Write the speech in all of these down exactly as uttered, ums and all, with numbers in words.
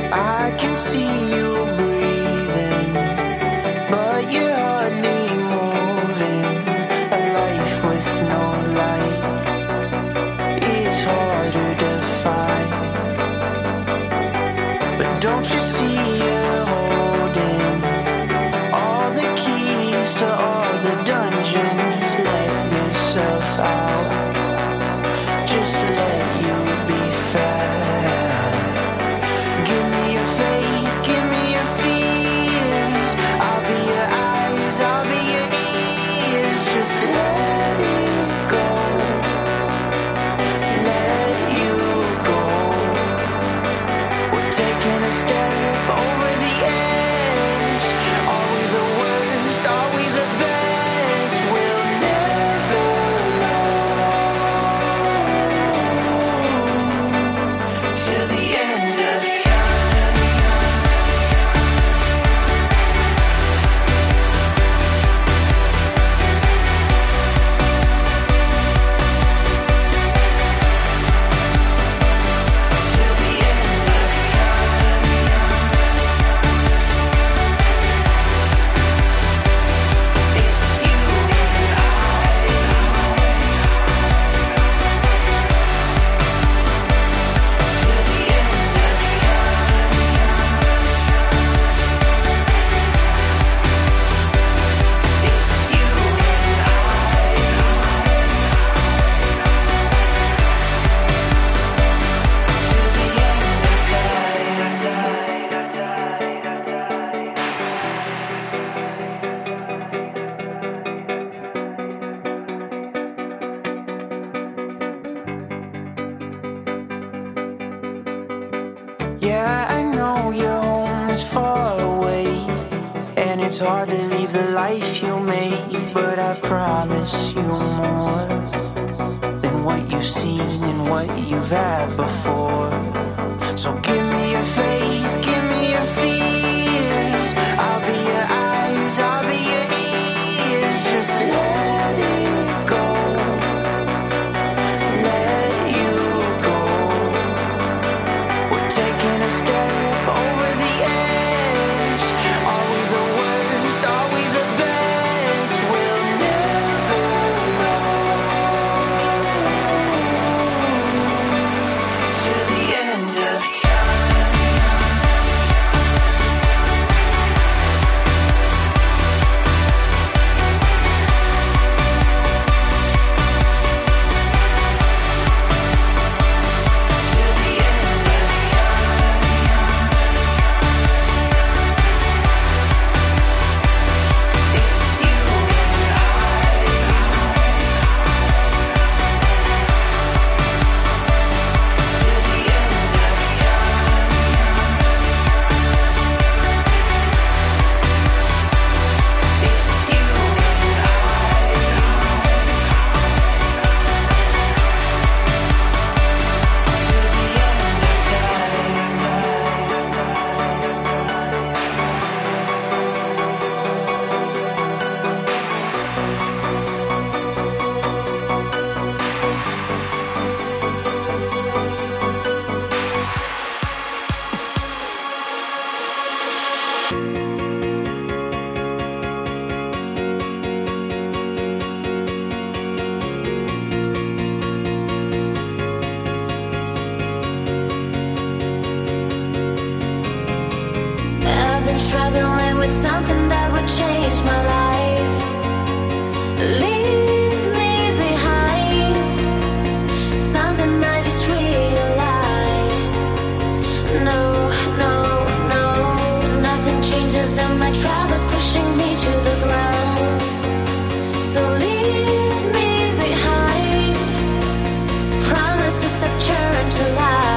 I can see you breathing, but you're hardly moving. A life with no light is harder to find. But don't you see you're holding all the keys to all the dungeons? Let yourself out. Just let you be fair. Give me your face, give me your fears. I'll be your eyes, I'll be your ears. Just let it go. Let you go. We're taking a step over the edge. Are we the worst? Are we the best? We'll never know. Till the end of time. Till the end of time. It's you and I. Till the end of time. It's you and I. Till the end of Yeah, I know your home is far away, and it's hard to leave the life you made. But I promise you more than what you've seen and what you've had before. So give me your face, give me your fears. I'll be your eyes, I'll be your ears. Just let it go. Let you go. We're taking a step over the edge. Are we the worst? Are we the best? We'll never know. Till the end of time. Till the end of time. It's you and I. Till the end of time. It's you and I. Till the end of time. I've been struggling with something that would change my life. Leave me behind. Something I just realized. No, no, no. Nothing changes and my troubles pushing me to the ground. So leave me behind. Promises have turned to lies.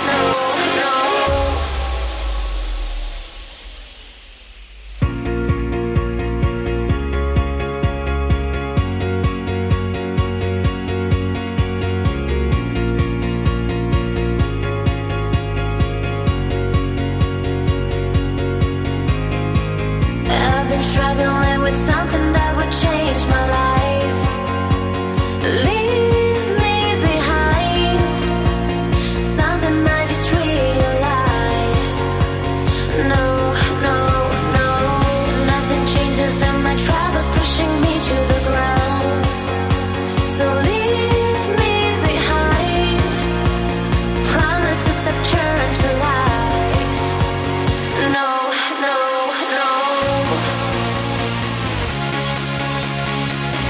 Struggling with something that would change my life. Leave me behind. Something I just realized. No, no, no. Nothing changes and my troubles pushing me to the ground. So leave me behind. Promises have turned to lies. No, no, no.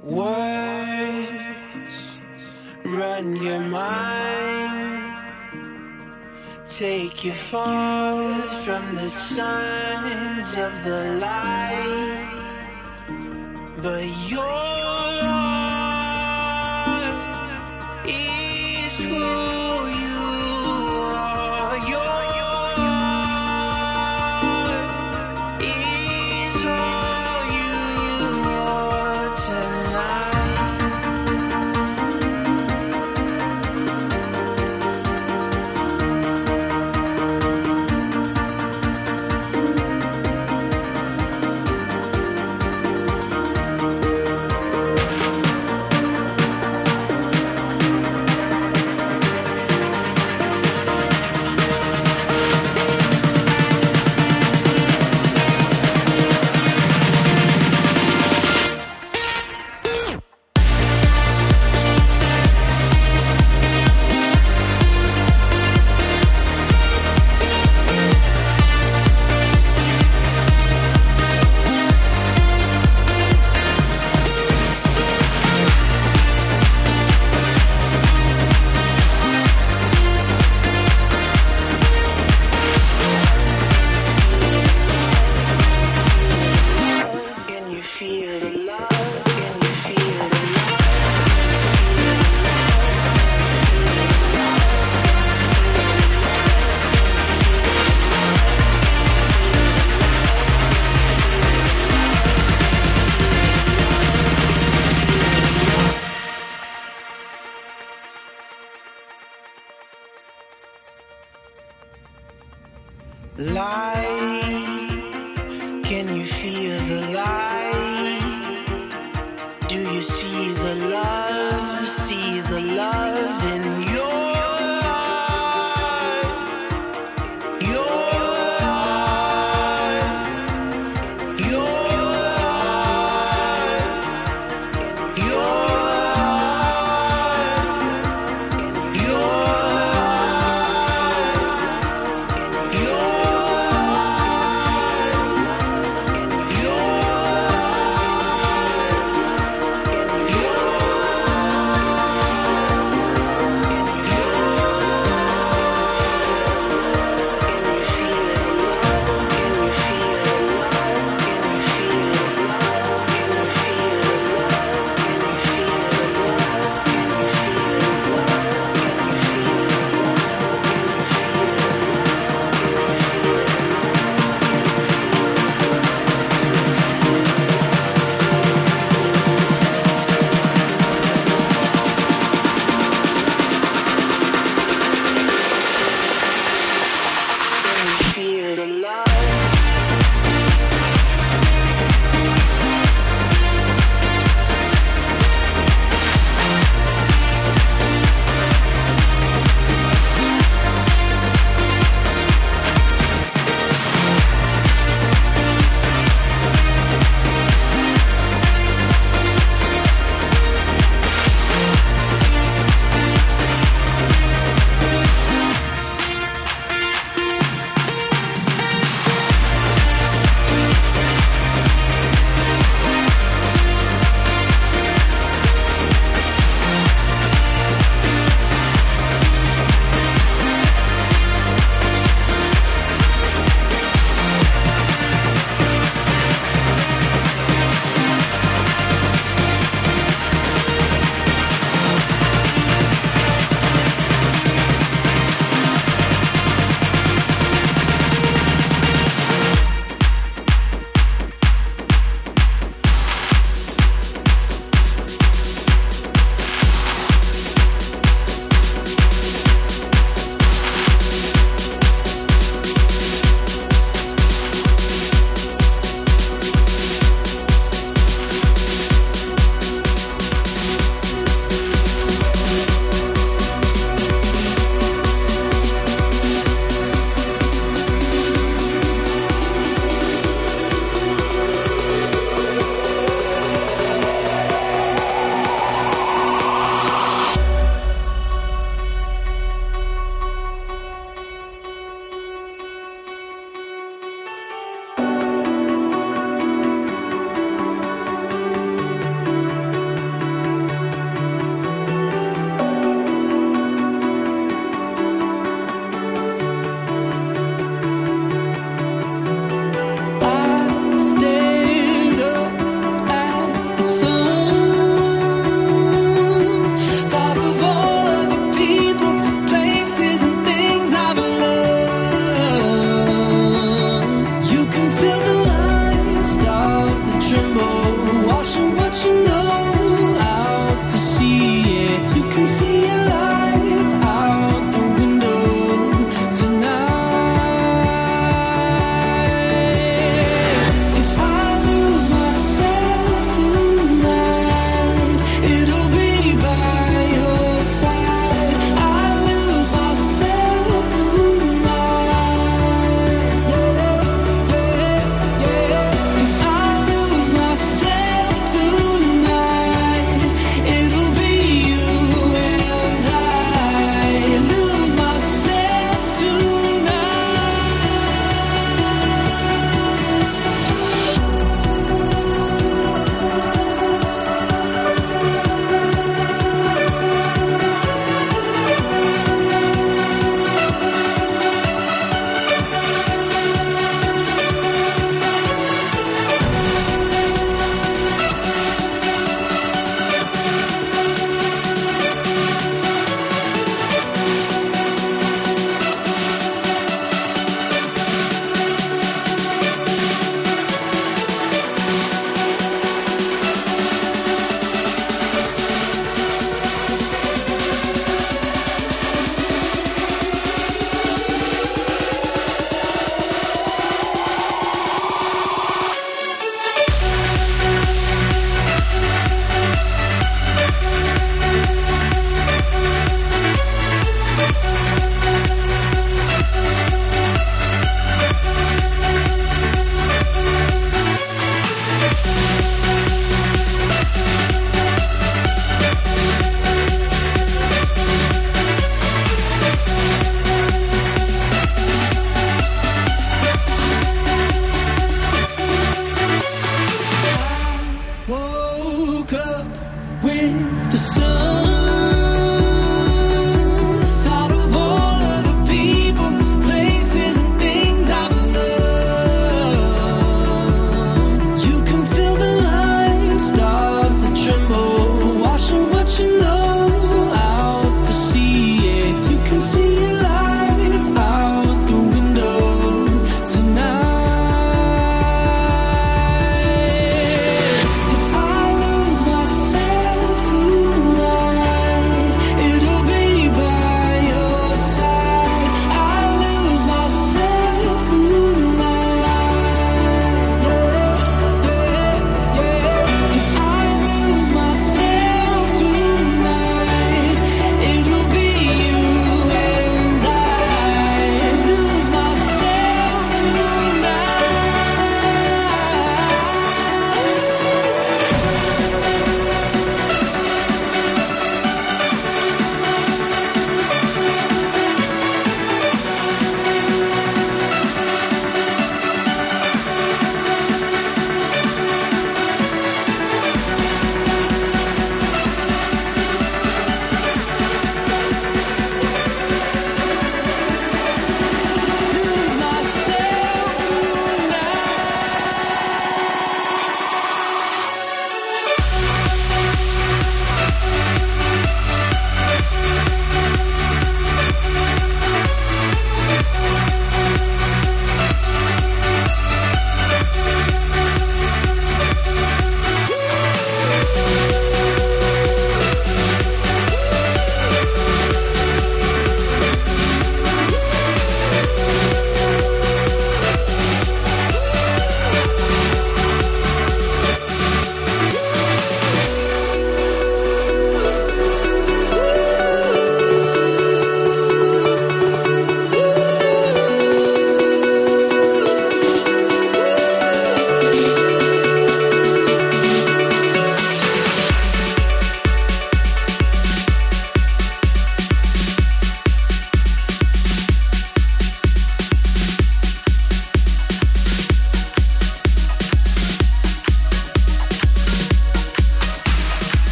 Words run your mind, take you far from the signs of the light, but your heart is who you are. Your heart is all you are tonight. Can you feel the love? Can you feel the light? Can you feel the light? Do you see the love? See the love in your heart? Your heart, your heart, your heart, your heart, your heart.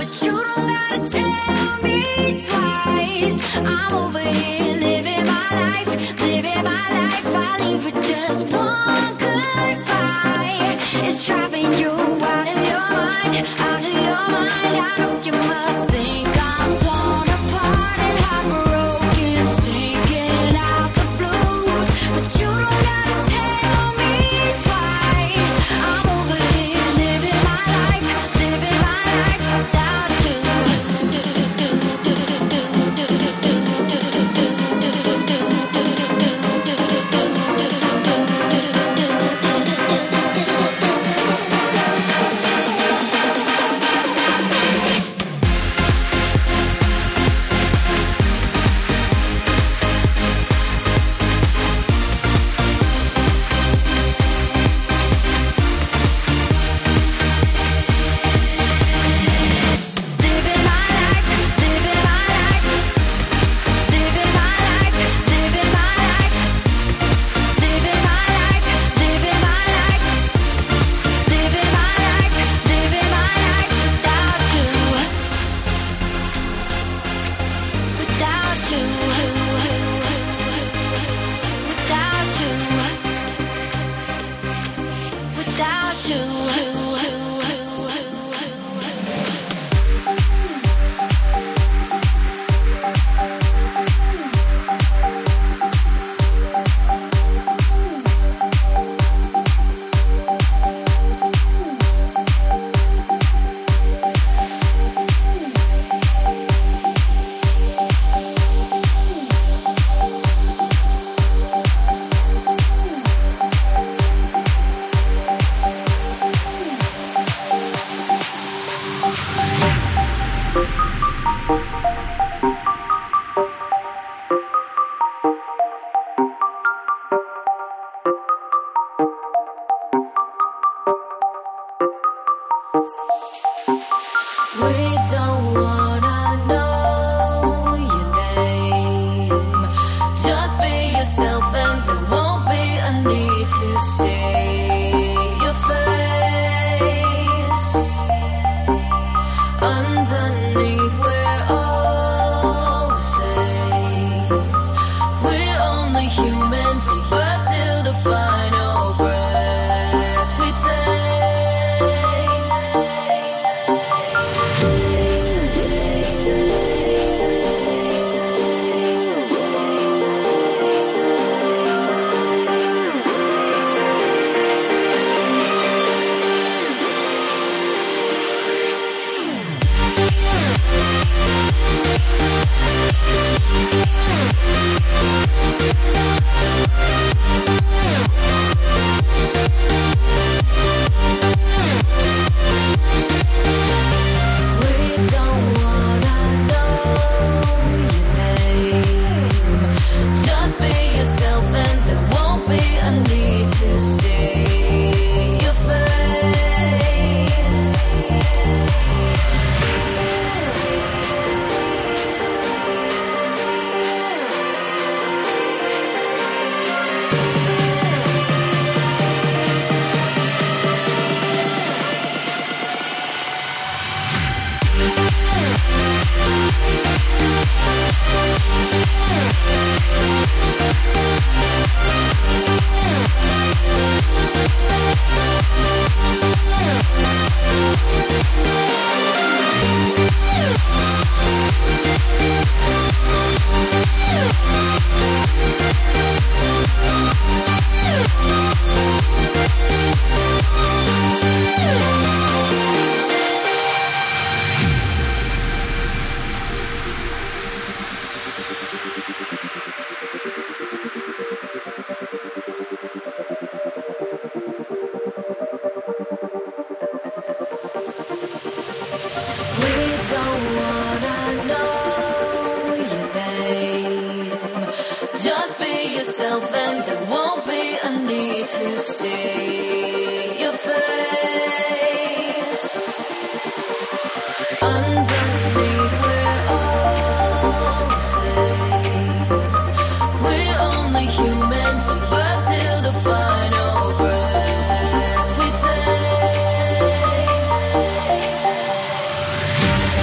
but you don't gotta tell me twice. I'm over here living my life, living my life. I leave with just one goodbye. It's driving you out of your mind, out of your mind. I know you must think I'm torn apart and heartbroken, singing out the blues, but you don't gotta tell me twice. I'm over here living my life, living my life without you. yourself and there won't be a need to see your face. Underneath we're all the same. We're only human from birth till the final breath we take.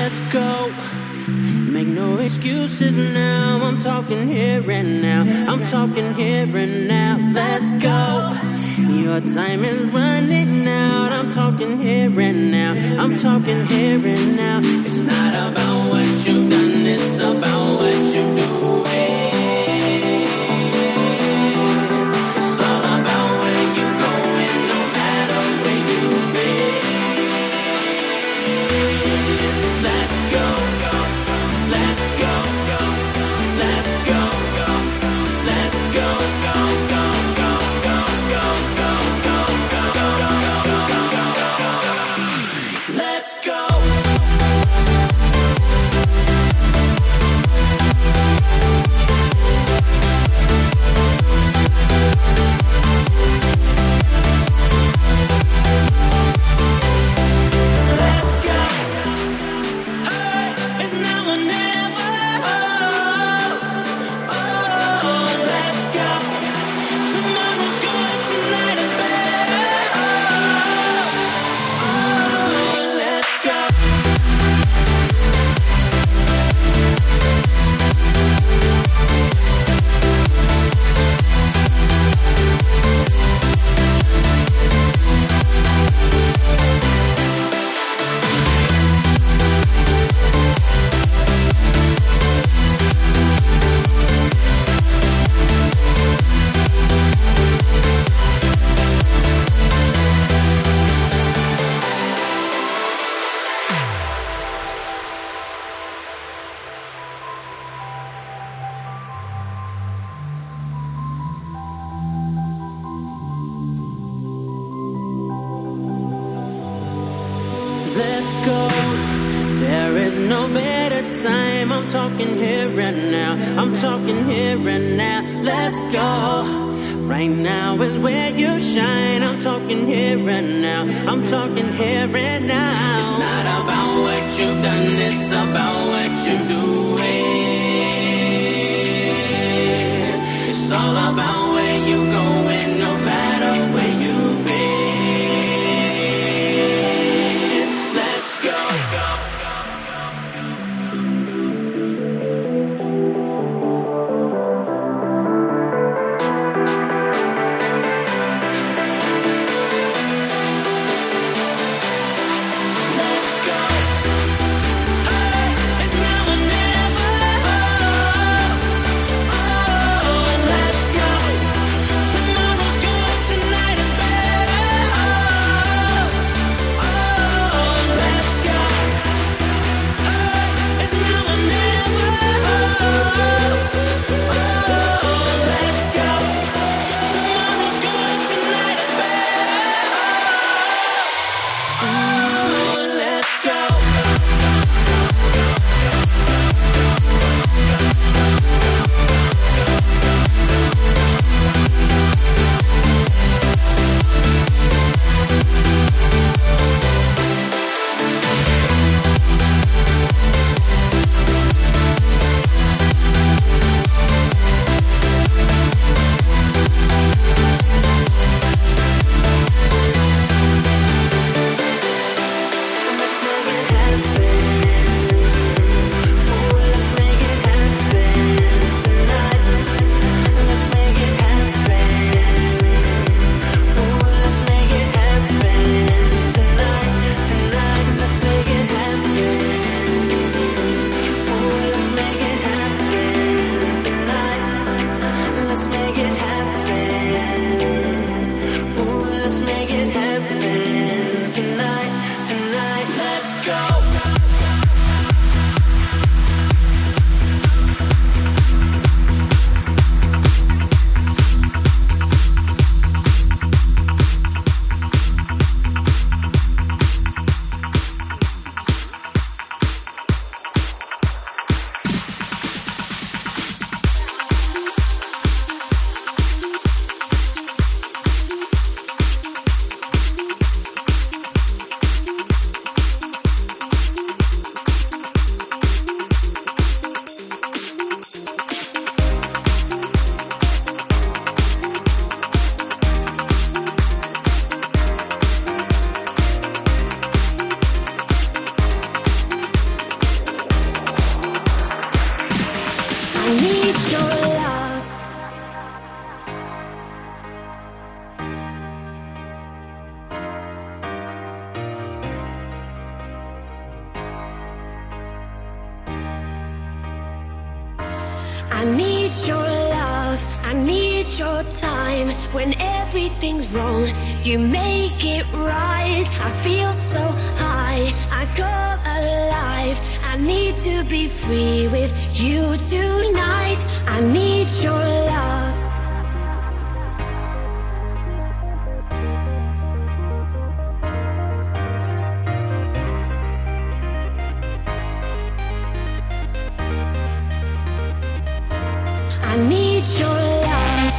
let's go. Make no excuses now. I'm talking here and now. I'm talking here and now. Let's go. Your time is running out. I'm talking here and now. I'm talking here and now. It's not about what you've done, it's about what you do. It's all about where you're going, no matter where you've been. Let's go, go, let's go, go, let's go, go, let's go, go, go, go, go, go, go, go, go, go, go, go, let's go. Let's go. There is no better time. I'm talking here and now. I'm talking here and now. Let's go. Right now is where you shine. I'm talking here and now. I'm talking here and now. It's not about what you've done, it's about what you do. It's all about where you're going, no matter where you've been. Let's go, go. I need your love, I need your time. When everything's wrong, you make it right. I feel so high, I come alive. I need to be free with you tonight. I need your love. I need your love.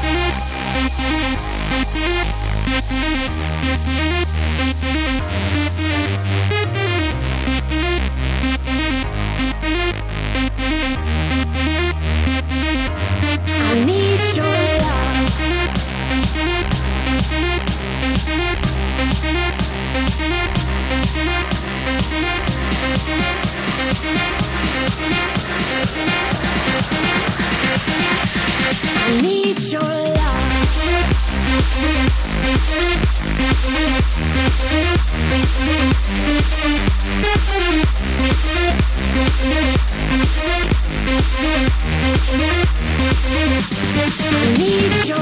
I need your love. I need your love. I need your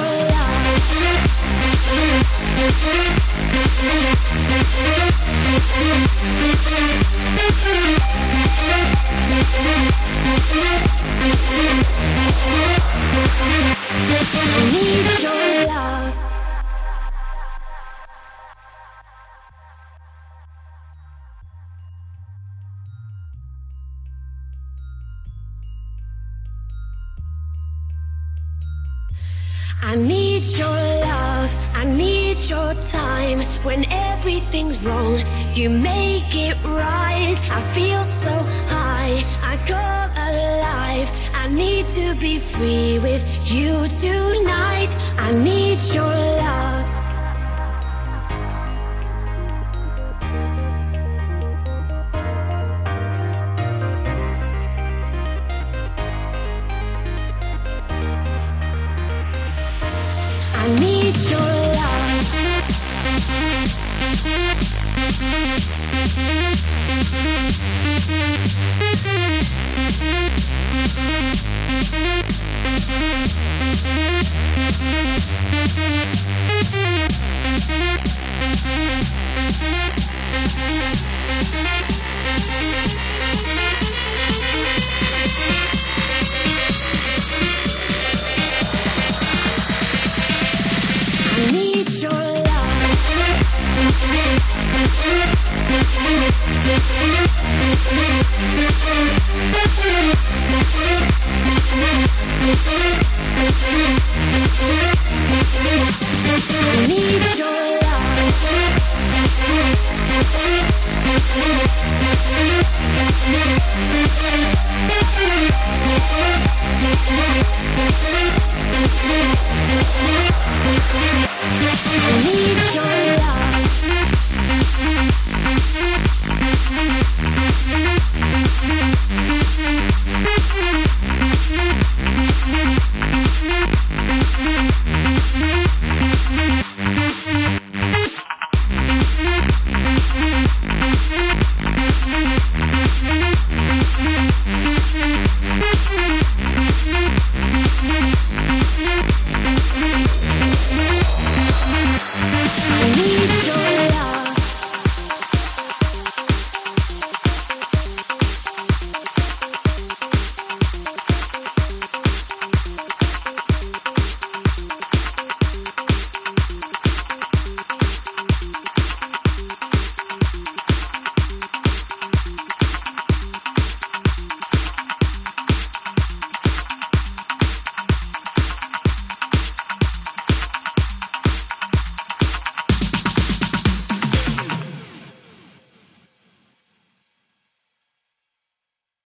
I need your love. I need your love, I need your time. When everything's wrong, you make it right. I feel so high, I come alive. I need to be free with you tonight. I need your love. I need your love.